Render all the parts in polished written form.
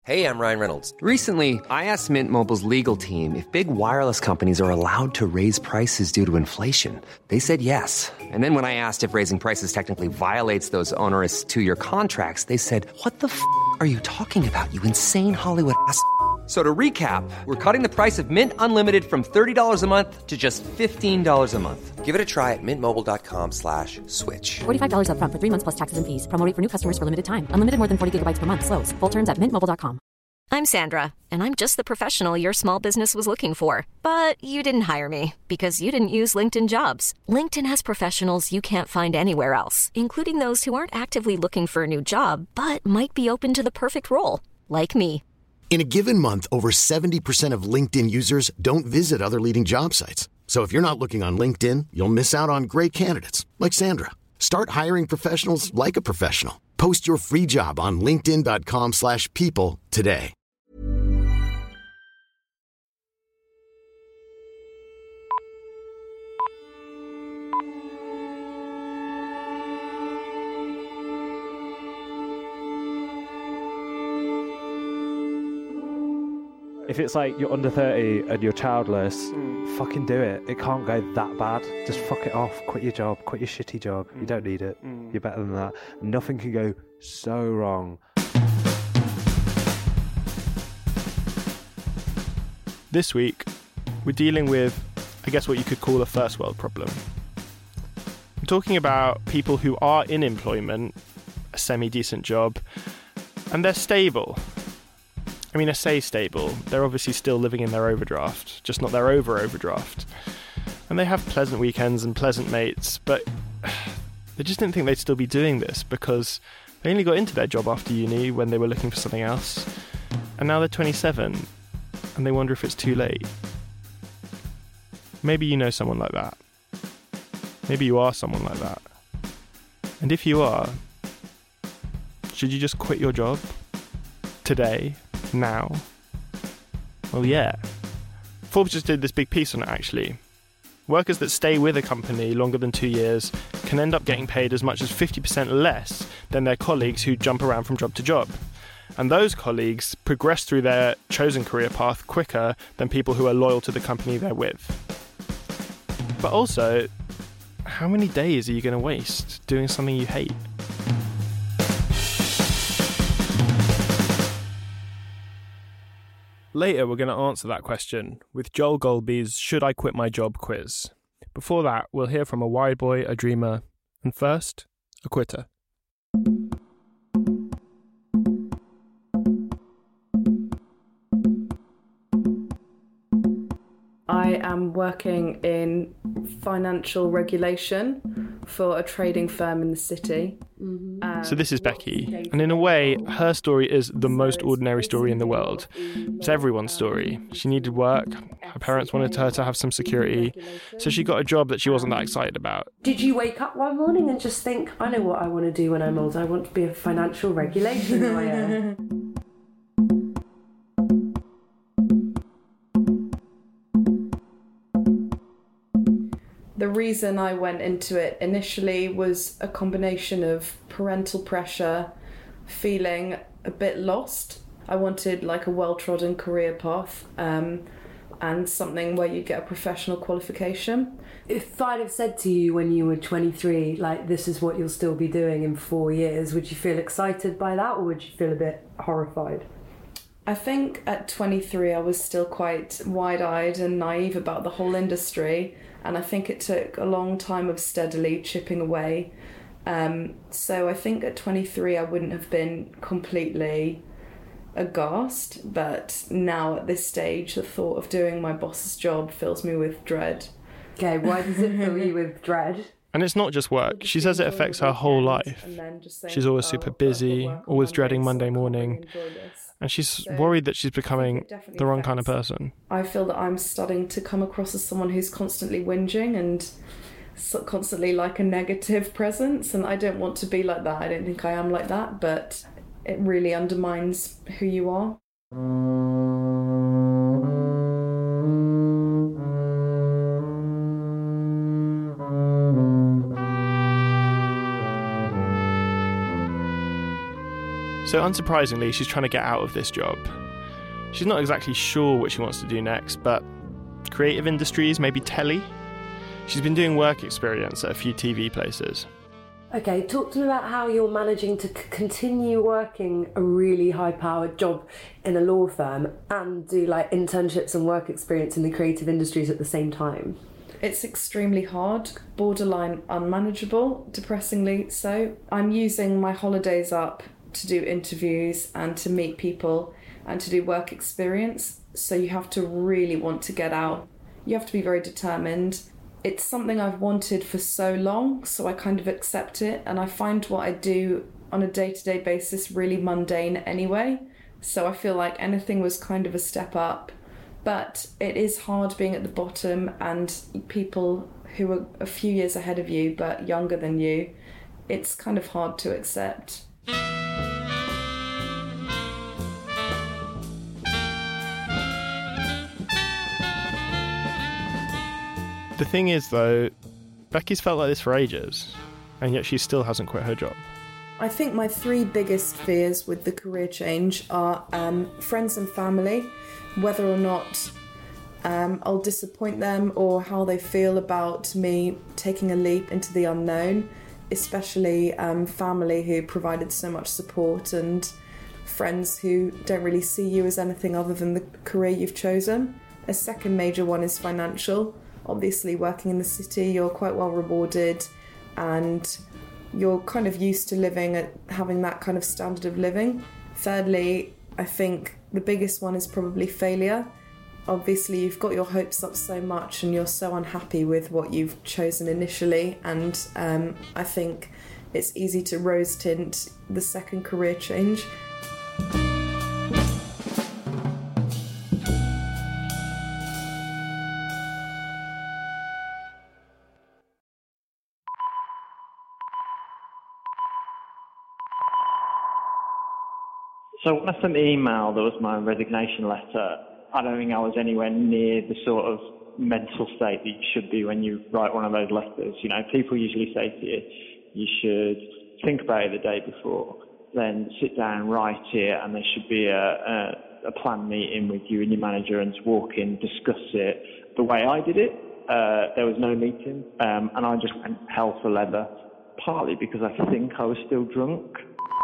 Hey, I'm Ryan Reynolds. Recently, I asked Mint Mobile's legal team if big wireless companies are allowed to raise prices due to inflation. They said yes. And then when I asked if raising prices technically violates those onerous two-year contracts, they said, "What the f*** are you talking about, you insane Hollywood ass?" So to recap, we're cutting the price of Mint Unlimited from $30 a month to just $15 a month. Give it a try at mintmobile.com/switch. $45 up front for 3 months plus taxes and fees. Promo rate for new customers for limited time. Unlimited more than 40 gigabytes per month. Slows full terms at mintmobile.com. I'm Sandra, and I'm just the professional your small business was looking for. But you didn't hire me because you didn't use LinkedIn Jobs. LinkedIn has professionals you can't find anywhere else, including those who aren't actively looking for a new job, but might be open to the perfect role, like me. In a given month, over 70% of LinkedIn users don't visit other leading job sites. So if you're not looking on LinkedIn, you'll miss out on great candidates like Sandra. Start hiring professionals like a professional. Post your free job on linkedin.com/people today. If it's like you're under 30 and you're childless, fucking do it. It can't go that bad. Just fuck it off. Quit your job. Quit your shitty job. You don't need it. You're better than that. Nothing can go so wrong. This week, we're dealing with, I guess, what you could call a first world problem. I'm talking about people who are in employment, a semi-decent job, and they're stable. I mean, I say stable. They're obviously still living in their overdraft, just not their overdraft. And they have pleasant weekends and pleasant mates, but they just didn't think they'd still be doing this because they only got into their job after uni when they were looking for something else. And now they're 27 and they wonder if it's too late. Maybe you know someone like that. Maybe you are someone like that. And if you are, should you just quit your job? Today? Now? Well, yeah. Forbes just did this big piece on it, actually. Workers that stay with a company longer than 2 years can end up getting paid as much as 50% less than their colleagues who jump around from job to job. And those colleagues progress through their chosen career path quicker than people who are loyal to the company they're with. But also, how many days are you going to waste doing something you hate? Later, we're going to answer that question with Joel Golby's Should I Quit My Job quiz. Before that, we'll hear from a wide boy, a dreamer, and first, a quitter. I am working in financial regulation for a trading firm in the city. So this is Becky, and in a way, her story is the most ordinary story in the world. It's everyone's story. She needed work, her parents wanted her to have some security, so she got a job that she wasn't that excited about. Did you wake up one morning and just think, I know what I want to do when I'm old, I want to be a financial regulation lawyer? The reason I went into it initially was a combination of parental pressure, feeling a bit lost. I wanted like a well-trodden career path and something where you get a professional qualification. If I'd have said to you when you were 23, like, this is what you'll still be doing in 4 years, would you feel excited by that or would you feel a bit horrified? I think at 23 I was still quite wide-eyed and naive about the whole industry, and I think it took a long time of steadily chipping away. So I think at 23 I wouldn't have been completely aghast, but now at this stage the thought of doing my boss's job fills me with dread. Okay, why does it fill you with dread? And it's not just work. She says it affects her whole life. She's always super busy, always dreading Monday morning, and she's worried that she's becoming the wrong kind of person. I feel that I'm starting to come across as someone who's constantly whinging and constantly like a negative presence, and I don't want to be like that. I don't think I am like that, but it really undermines who you are. So unsurprisingly, she's trying to get out of this job. She's not exactly sure what she wants to do next, but creative industries, maybe telly? She's been doing work experience at a few TV places. Okay, talk to me about how you're managing to continue working a really high-powered job in a law firm and do like internships and work experience in the creative industries at the same time. It's extremely hard, borderline unmanageable, depressingly so. I'm using my holidays up to do interviews and to meet people and to do work experience, so you have to really want to get out. You have to be very determined. It's something I've wanted for so long, so I kind of accept it, and I find what I do on a day-to-day basis really mundane anyway, so I feel like anything was kind of a step up. But it is hard being at the bottom and people who are a few years ahead of you but younger than you. It's kind of hard to accept. The thing is, though, Becky's felt like this for ages, and yet she still hasn't quit her job. I think my three biggest fears with the career change are friends and family, whether or not I'll disappoint them or how they feel about me taking a leap into the unknown, especially family who provided so much support and friends who don't really see you as anything other than the career you've chosen. A second major one is financial. Obviously, working in the city, you're quite well rewarded and you're kind of used to living at having that kind of standard of living. Thirdly, I think the biggest one is probably failure. Obviously, you've got your hopes up so much and you're so unhappy with what you've chosen initially, and I think it's easy to rose tint the second career change. So when I sent the email, that was my resignation letter, I don't think I was anywhere near the sort of mental state that you should be when you write one of those letters. You know, people usually say to you, you should think about it the day before, then sit down and write it, and there should be a planned meeting with you and your manager and to walk in, discuss it. The way I did it, there was no meeting, and I just went hell for leather, partly because I think I was still drunk.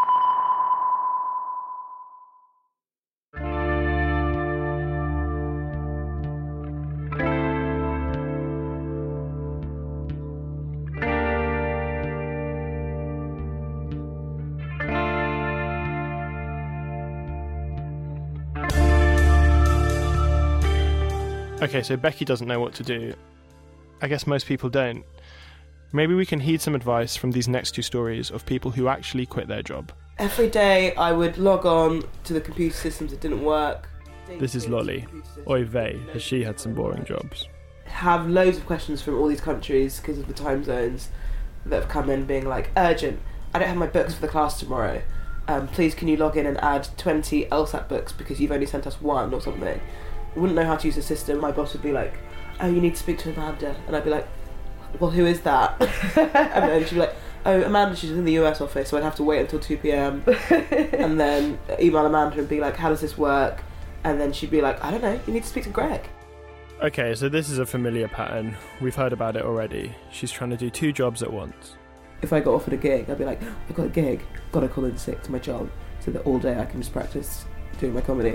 Okay, so Becky doesn't know what to do. I guess most people don't. Maybe we can heed some advice from these next two stories of people who actually quit their job. Every day I would log on to the computer systems that didn't work. This is Lolly. Oy vey, has she had some boring jobs. Have loads of questions from all these countries because of the time zones that have come in being like, urgent, I don't have my books for the class tomorrow. Please can you log in and add 20 LSAT books because you've only sent us one or something. I wouldn't know how to use the system. My boss would be like, oh, you need to speak to Amanda. And I'd be like, well, who is that? And then she'd be like, oh, Amanda, she's in the US office, so I'd have to wait until 2 p.m. and then email Amanda and be like, how does this work? And then she'd be like, I don't know, you need to speak to Greg. Okay, so this is a familiar pattern. We've heard about it already. She's trying to do two jobs at once. If I got offered a gig, I'd be like, I've got a gig, gotta call in sick to my job so that all day I can just practice doing my comedy.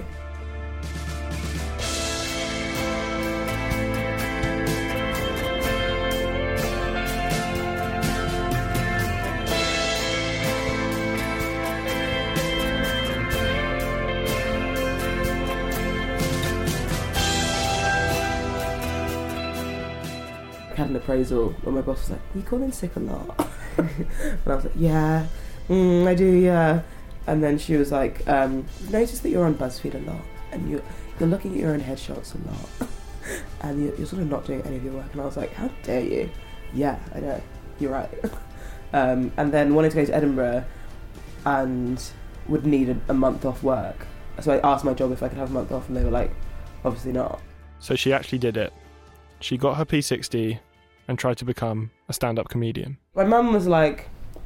Had an appraisal where my boss was like, you call in sick a lot? And I was like, yeah, I do, yeah. And then she was like, notice that you're on BuzzFeed a lot and you're looking at your own headshots a lot and you're sort of not doing any of your work. And I was like, how dare you? Yeah, I know, you're right. And then wanted to go to Edinburgh and would need a month off work. So I asked my job if I could have a month off and they were like, obviously not. So she actually did it. She got her P60 and tried to become a stand-up comedian. My mum was like,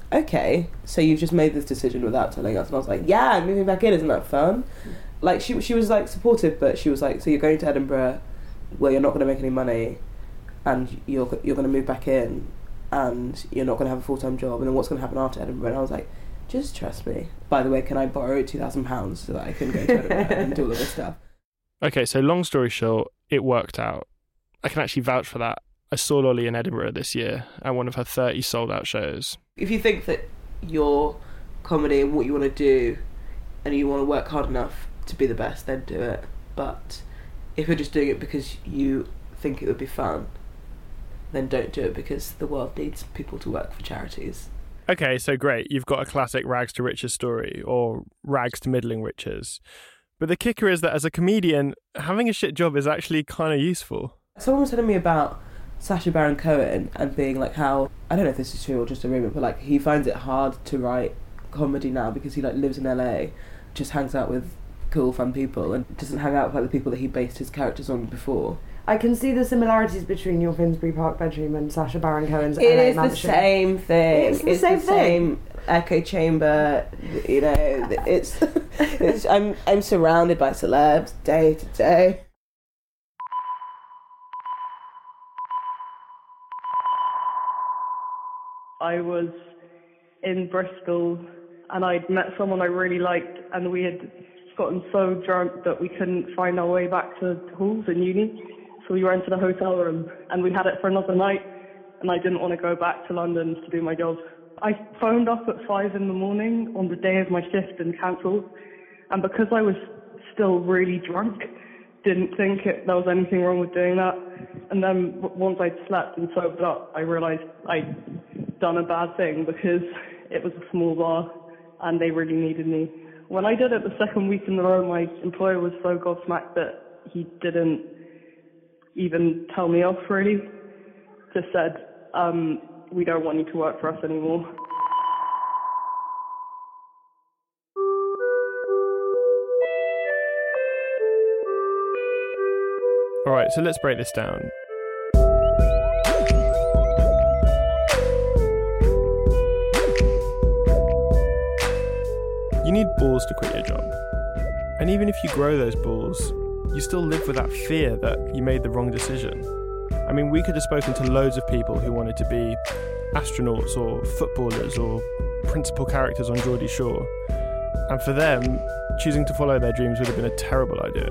okay, so you've just made this decision without telling us. And I was like, yeah, I'm moving back in, isn't that fun? Like, she was, like, supportive, but she was like, so you're going to Edinburgh where you're not going to make any money, and you're going to move back in, and you're not going to have a full-time job, and then what's going to happen after Edinburgh? And I was like, just trust me. By the way, can I borrow £2,000 so that I can go to Edinburgh and do all of this stuff? Okay, so long story short, it worked out. I can actually vouch for that. I saw Lolly in Edinburgh this year at one of her 30 sold-out shows. If you think that your comedy and what you want to do, and you want to work hard enough to be the best, then do it. But if you're just doing it because you think it would be fun, then don't do it, because the world needs people to work for charities. Okay, so great. You've got a classic rags to riches story, or rags to middling riches. But the kicker is that as a comedian, having a shit job is actually kind of useful. Someone was telling me about Sacha Baron Cohen and being like how, I don't know if this is true or just a rumour, but like he finds it hard to write comedy now because he like lives in LA, just hangs out with cool, fun people and doesn't hang out with like the people that he based his characters on before. I can see the similarities between your Finsbury Park bedroom and Sacha Baron Cohen's LA It is mansion. the same thing. It's the same echo chamber. You know, it's I'm surrounded by celebs day to day. I was in Bristol and I'd met someone I really liked, and we had gotten so drunk that we couldn't find our way back to halls in uni. So we rented a hotel room and we had it for another night, and I didn't want to go back to London to do my job. I phoned up at 5 a.m. on the day of my shift and cancelled, and because I was still really drunk, didn't think there was anything wrong with doing that. And then once I'd slept and sobered up, I realised I'd done a bad thing, because it was a small bar and they really needed me. When I did it the second week in a row, my employer was so gobsmacked that he didn't even tell me off, really. Just said, we don't want you to work for us anymore. All right, so let's break this down. You need balls to quit your job. And even if you grow those balls, you still live with that fear that you made the wrong decision. I mean, we could have spoken to loads of people who wanted to be astronauts or footballers or principal characters on Geordie Shore. And for them, choosing to follow their dreams would have been a terrible idea.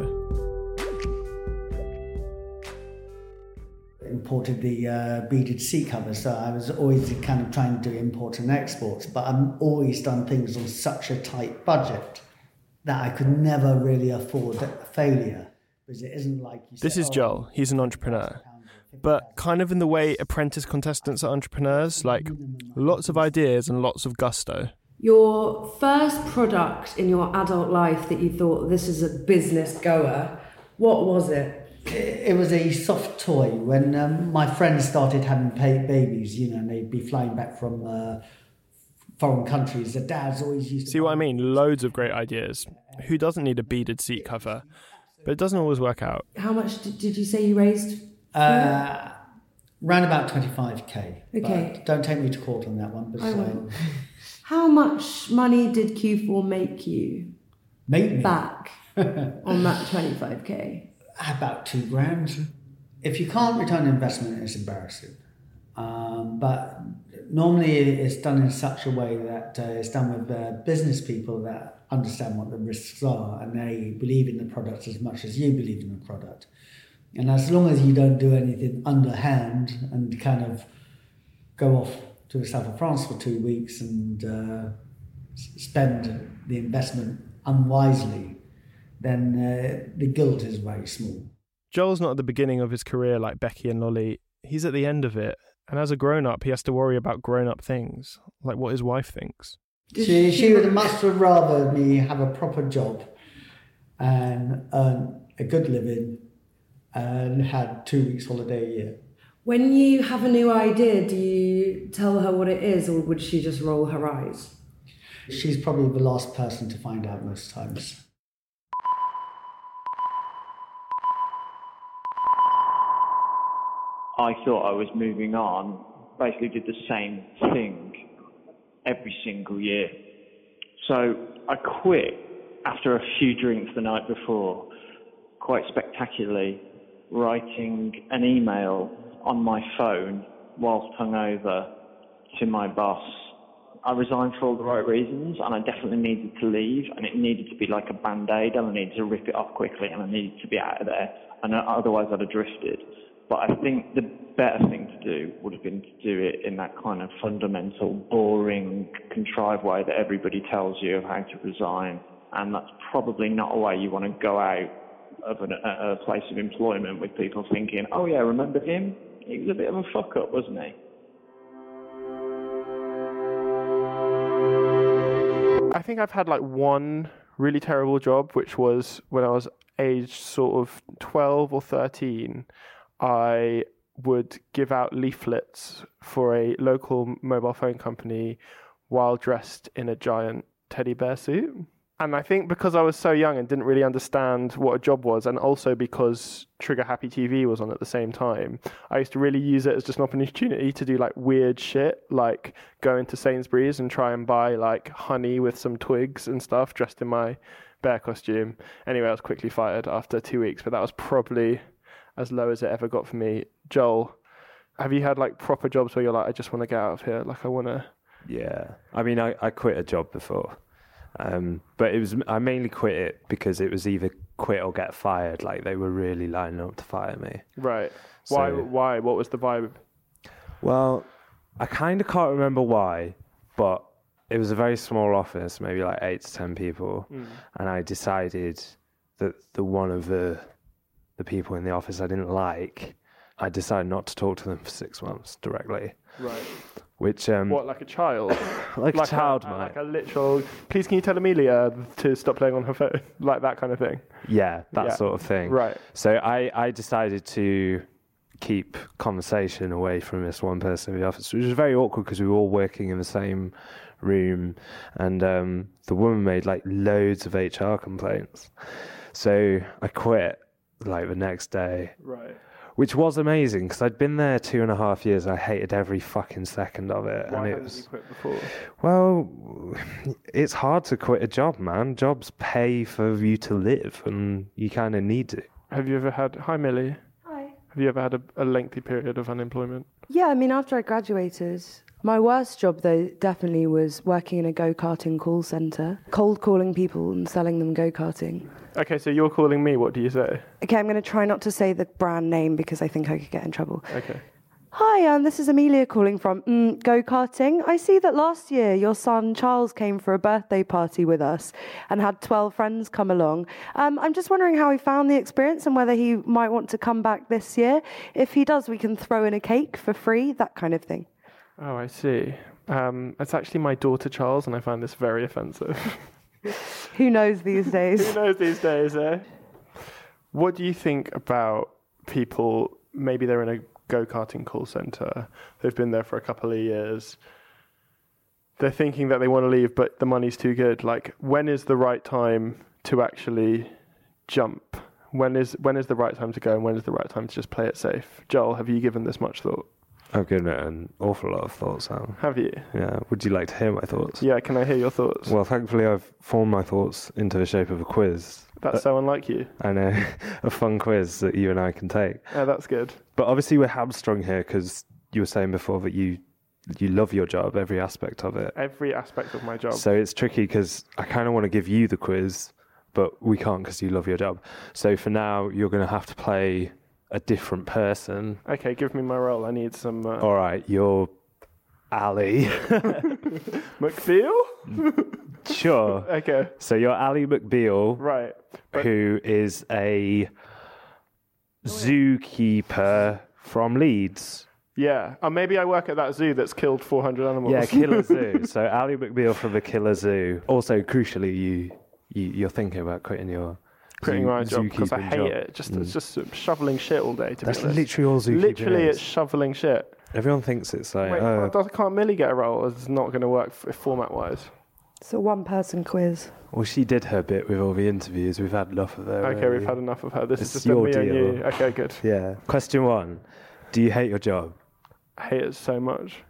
Imported the beaded seat covers, so I was always kind of trying to do import and exports, but I've always done things on such a tight budget that I could never really afford failure, because it isn't like you This is Joel. He's an entrepreneur, but kind of in the way apprentice contestants are entrepreneurs, like lots of ideas and lots of gusto. Your first product in your adult life that you thought, this is a business goer, what was it? It was a soft toy. When my friends started having babies, you know, and they'd be flying back from foreign countries, the dads always used to... See what I mean? Loads of great ideas. Who doesn't need a beaded seat cover? But it doesn't always work out. How much did you say you raised? Round about 25k. Okay. But don't take me to court on that one. But I won't. How much money did Q4 make you? Make me? Back on that 25k? About $2,000. If you can't return investment, it's embarrassing. But normally it's done in such a way that it's done with business people that understand what the risks are, and they believe in the product as much as you believe in the product. And as long as you don't do anything underhand and kind of go off to the south of France for 2 weeks and spend the investment unwisely, then the guilt is very small. Joel's not at the beginning of his career like Becky and Lolly. He's at the end of it. And as a grown-up, he has to worry about grown-up things, like what his wife thinks. She would much have rather me have a proper job and earn a good living and had 2 weeks holiday a year. When you have a new idea, do you tell her what it is, or would she just roll her eyes? She's probably the last person to find out most times. I thought I was moving on, basically did the same thing every single year. So I quit after a few drinks the night before, quite spectacularly, writing an email on my phone whilst hungover to my boss. I resigned for all the right reasons, and I definitely needed to leave, and it needed to be like a band-aid, and I needed to rip it off quickly, and I needed to be out of there, and otherwise I'd have drifted. But I think the better thing to do would have been to do it in that kind of fundamental, boring, contrived way that everybody tells you of how to resign, and that's probably not a way you want to go out of a place of employment with people thinking, oh yeah, remember him? He was a bit of a fuck-up, wasn't he? I think I've had like one really terrible job, which was when I was aged sort of 12 or 13. I would give out leaflets for a local mobile phone company while dressed in a giant teddy bear suit. And I think because I was so young and didn't really understand what a job was, and also because Trigger Happy TV was on at the same time, I used to really use it as just an opportunity to do like weird shit, like go into Sainsbury's and try and buy like honey with some twigs and stuff dressed in my bear costume. Anyway, I was quickly fired after 2 weeks, but that was probably as low as it ever got for me. Joel, have you had like proper jobs where you're like, I just want to get out of here, like I want to... Yeah, I mean, I quit a job before. But I mainly quit it because it was either quit or get fired. Like they were really lining up to fire me. Right. So, why? What was the vibe? Well, I kind of can't remember why, but it was a very small office, maybe like 8 to 10 people. And I decided that the one of the people in the office I didn't like, I decided not to talk to them for 6 months directly. Right. Which what, like a child? like a child, mate. Like a literal, please can you tell Amelia to stop playing on her phone? Like that kind of thing. Yeah, that sort of thing. Right. So I decided to keep conversation away from this one person in the office, which was very awkward because we were all working in the same room, and the woman made like loads of HR complaints. So I quit like the next day. Right. Which was amazing because I'd been there 2.5 years. I hated every fucking second of it. Why hadn't you quit before? Well, it's hard to quit a job, man. Jobs pay for you to live, and you kind of need to. Have you ever had... Hi, Millie. Hi. Have you ever had a lengthy period of unemployment? Yeah, I mean, after I graduated, my worst job, though, definitely was working in a go-karting call centre, cold calling people and selling them go-karting. Okay, so you're calling me. What do you say? Okay, I'm going to try not to say the brand name because I think I could get in trouble. Okay. Hi, this is Amelia calling from Go-Karting. I see that last year your son Charles came for a birthday party with us and had 12 friends come along. I'm just wondering how he found the experience and whether he might want to come back this year. If he does, we can throw in a cake for free, that kind of thing. Oh, I see. It's actually my daughter, Charles, and I find this very offensive. Who knows these days? Who knows these days, eh? What do you think about people, maybe they're in a go-karting call centre, they've been there for a couple of years, they're thinking that they want to leave, but the money's too good. Like, when is the right time to actually jump? When is the right time to go, and when is the right time to just play it safe? Joel, have you given this much thought? I've given it an awful lot of thought, Sam. Have you? Yeah. Would you like to hear my thoughts? Yeah, can I hear your thoughts? Well, thankfully I've formed my thoughts into the shape of a quiz. That's so unlike you. I know. A fun quiz that you and I can take. Oh, that's good. But obviously we're hamstrung here because you were saying before that you love your job, every aspect of it. Every aspect of my job. So it's tricky because I kind of want to give you the quiz, but we can't because you love your job. So for now, you're going to have to play a different person. Okay, give me my role. I need some... All right, you're Ali. McBeal? Sure. Okay. So you're Ali McBeal. Right. Who is a zookeeper from Leeds. Yeah. Maybe I work at that zoo that's killed 400 animals. Yeah, Killer Zoo. So Ali McBeal from the Killer Zoo. Also, crucially, you're thinking about quitting your... Quitting my job because I hate it. It's just shoveling shit all day. That's literally all zookeeping. Literally, it's shoveling shit. Everyone thinks it's like. Wait, can't Millie get a role? It's not going to work format-wise. It's a one-person quiz. Well, she did her bit with all the interviews. We've had enough of her. Okay, really. we've had enough of her. This is just your me deal. and you. Okay, good. Yeah. Question 1: do you hate your job? I hate it so much.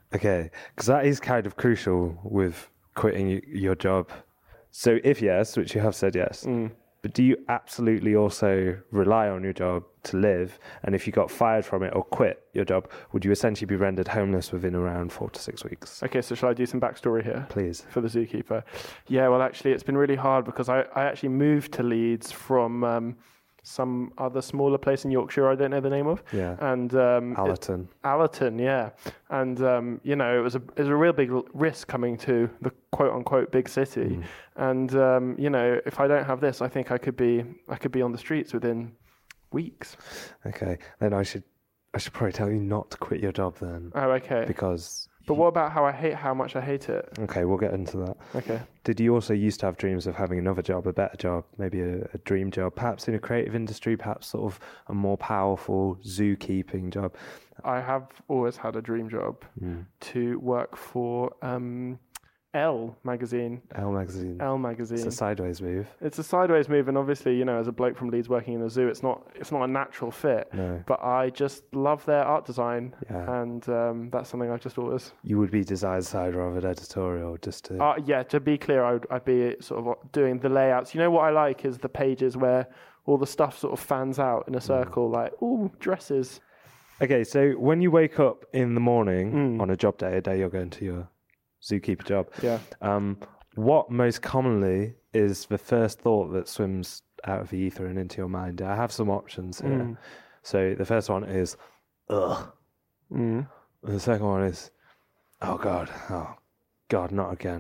Okay, because that is kind of crucial with quitting your job. So if yes, which you have said yes, but do you absolutely also rely on your job to live? And if you got fired from it or quit your job, would you essentially be rendered homeless within around 4 to 6 weeks? Okay, so shall I do some backstory here? Please. For the zookeeper. Yeah, well, actually, it's been really hard because I actually moved to Leeds from some other smaller place in Yorkshire I don't know the name of. Yeah. And Allerton. Allerton, yeah. And you know, it was a real big risk coming to the quote unquote big city. And you know, if I don't have this, I think I could be on the streets within weeks. Okay, then I should probably tell you not to quit your job then. Oh, okay. Because. But what about how much I hate it? Okay, we'll get into that. Okay. Did you also used to have dreams of having another job, a better job, maybe a dream job, perhaps in a creative industry, perhaps sort of a more powerful zookeeping job? I have always had a dream job to work for Elle magazine. Elle magazine. Elle magazine. It's a sideways move. It's a sideways move, and obviously, you know, as a bloke from Leeds working in a zoo, it's not a natural fit. No. But I just love their art design, Yeah. and that's something I've just always. You would be design side rather than editorial, just to. Yeah, to be clear, I'd be sort of doing the layouts. You know what I like is the pages where all the stuff sort of fans out in a circle, like dresses. Okay, so when you wake up in the morning on a job day, a day you're going to your zookeeper job. Yeah. What most commonly is the first thought that swims out of the ether and into your mind? I have some options here. So the first one is, ugh. And the second one is, oh God, not again.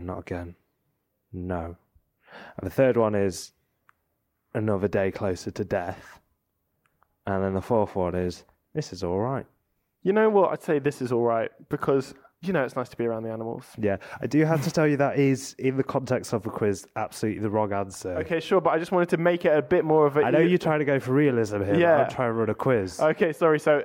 No. And the third one is, another day closer to death. And then the fourth one is, this is all right. You know what? I'd say this is all right because, you know, it's nice to be around the animals. Yeah, I do have to tell you that is, in the context of the quiz, absolutely the wrong answer. Okay, sure, but I just wanted to make it a bit more of a... I know you're trying to go for realism here, Yeah. but I'm trying to run a quiz. Okay, sorry, so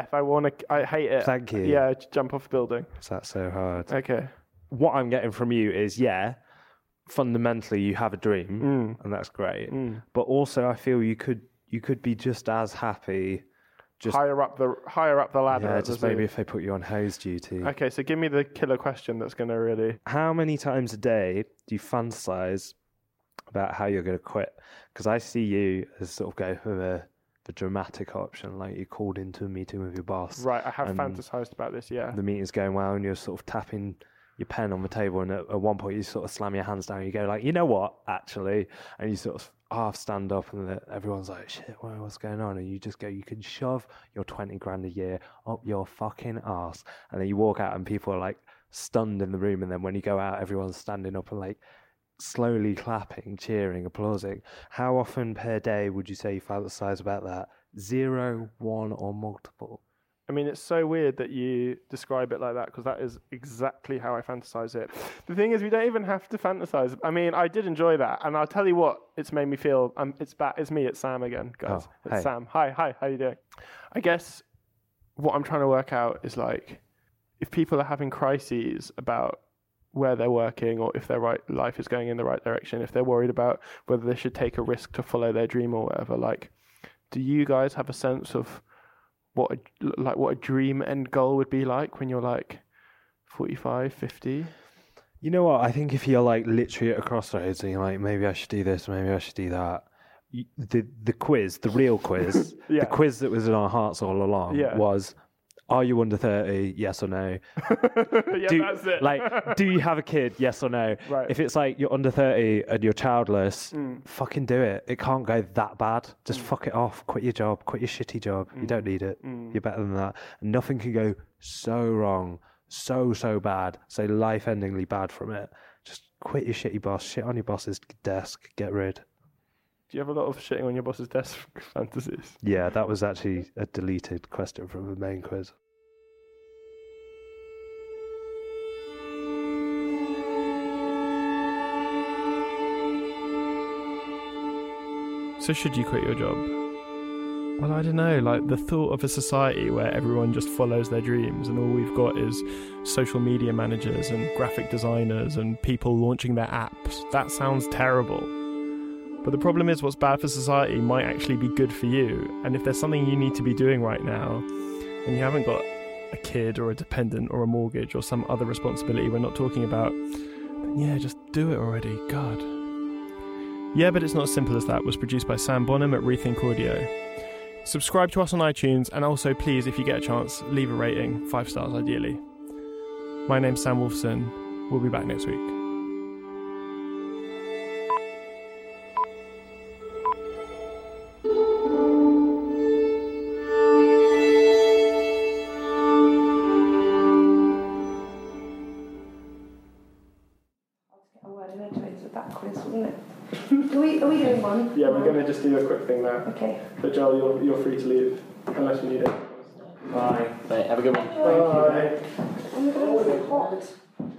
I hate it. Thank you. Yeah, jump off a building. That's so hard. Okay. What I'm getting from you is, fundamentally you have a dream, and that's great. But also I feel you could be just as happy... higher up the ladder. Yeah, just maybe if they put you on hose duty. Okay, so give me the killer question that's going to really... How many times a day do you fantasize about how you're going to quit? Because I see you as sort of go for the dramatic option, like you called into a meeting with your boss. Right, I have fantasized about this, yeah. The meeting's going well and you're sort of tapping your pen on the table, and at one point you sort of slam your hands down and you go like, you know what, actually? And you sort of half stand up and everyone's like, shit, what's going on? And you just go, you can shove your 20 grand a year up your fucking arse. And then you walk out and people are like stunned in the room. And then when you go out, everyone's standing up and like slowly clapping, cheering, applauding. How often per day would you say you fantasize about that? 0, 1 or multiple? I mean, it's so weird that you describe it like that because that is exactly how I fantasize it. The thing is, we don't even have to fantasize. I mean, I did enjoy that, and I'll tell you what, it's made me feel. It's me. It's Sam again, guys. It's hey. Sam. Hi. How you doing? I guess what I'm trying to work out is like, if people are having crises about where they're working or if their life is going in the right direction, if they're worried about whether they should take a risk to follow their dream or whatever, like, do you guys have a sense of what a dream end goal would be like when you're like 45, 50? You know what? I think if you're like literally at a crossroads and you're like, maybe I should do this, maybe I should do that. The quiz, the real quiz, the quiz that was in our hearts all along was, are you under 30? Yes or no? That's it. Like, do you have a kid? Yes or no? Right. If it's like you're under 30 and you're childless, fucking do it. It can't go that bad. Just fuck it off. Quit your job. Quit your shitty job. You don't need it. You're better than that. And nothing can go so wrong, so bad, so life-endingly bad from it. Just quit your shitty boss. Shit on your boss's desk. Get rid. Do you have a lot of shitting on your boss's desk fantasies? Yeah, that was actually a deleted question from the main quiz. So should you quit your job? Well, I don't know, like the thought of a society where everyone just follows their dreams and all we've got is social media managers and graphic designers and people launching their apps, that sounds terrible. But the problem is what's bad for society might actually be good for you. And if there's something you need to be doing right now and you haven't got a kid or a dependent or a mortgage or some other responsibility we're not talking about, then yeah, just do it already. God. Yeah, But It's Not as Simple as That was produced by Sam Bonham at Rethink Audio. Subscribe to us on iTunes, and also please, if you get a chance, leave a rating, 5 stars ideally. My name's Sam Wolfson. We'll be back next week. Are we doing one? Yeah, we're going to just do a quick thing now. Okay. But Joel, you're free to leave, unless you need it. Bye. Right, have a good one. Bye. Oh my god, it's so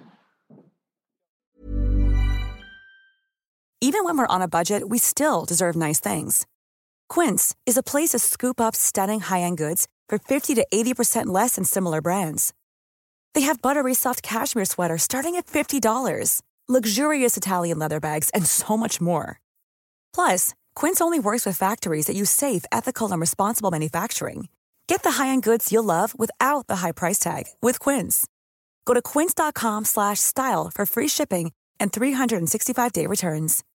hot. Even when we're on a budget, we still deserve nice things. Quince is a place to scoop up stunning high-end goods for 50 to 80% less than similar brands. They have buttery soft cashmere sweaters starting at $50, luxurious Italian leather bags, and so much more. Plus, Quince only works with factories that use safe, ethical, and responsible manufacturing. Get the high-end goods you'll love without the high price tag with Quince. Go to quince.com/style for free shipping and 365-day returns.